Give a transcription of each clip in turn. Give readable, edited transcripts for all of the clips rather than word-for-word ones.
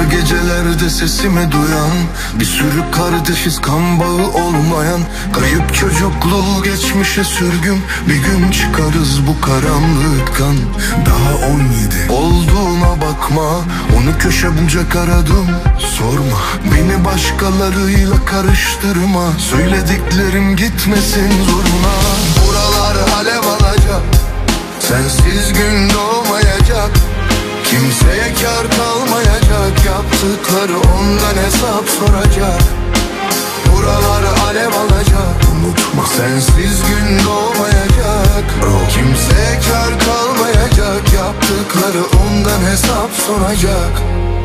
gecelerde sesimi duyan, bir sürü kardeşiz kan bağı olmayan. Kayıp çocukluğu geçmişe sürgün, bir gün çıkarız bu karanlıktan. Daha 17 olduğuna bakma, onu köşe bucak aradım. Sorma, beni başkalarıyla karıştırma, söylediklerim gitmesin zoruna. Buralar alev alacak, sensiz gün doğmayacak. Kimseye kar kalmayacak, yaptıkları ondan hesap soracak. Buralar alev alacak, unutma, sensiz gün doğmayacak. Kimseye kar kalmayacak, yaptıkları ondan hesap soracak.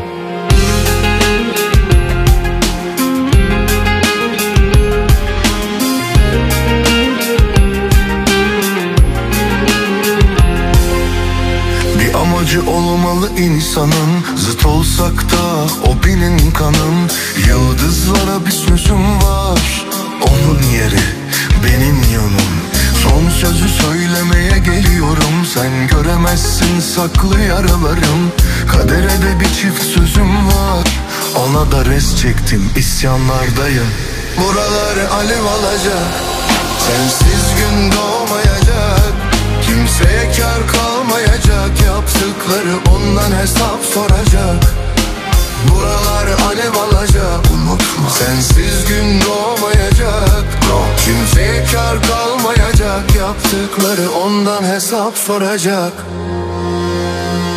Amacı olmalı insanın, zıt olsak da o benim kanım. Yıldızlara bir sözüm var, onun yeri benim yanım. Son sözü söylemeye geliyorum, sen göremezsin saklı yaralarım. Kadere de bir çift sözüm var, ona da res çektim, isyanlardayım. Buralar alev alacak, sensiz gün doğmayacak. Kimseye kar kalmayacak, yaptıkları ondan hesap soracak. Buralar alev alacak, unutma, sensiz gün doğmayacak. Kimseye kar kalmayacak, yaptıkları ondan hesap soracak.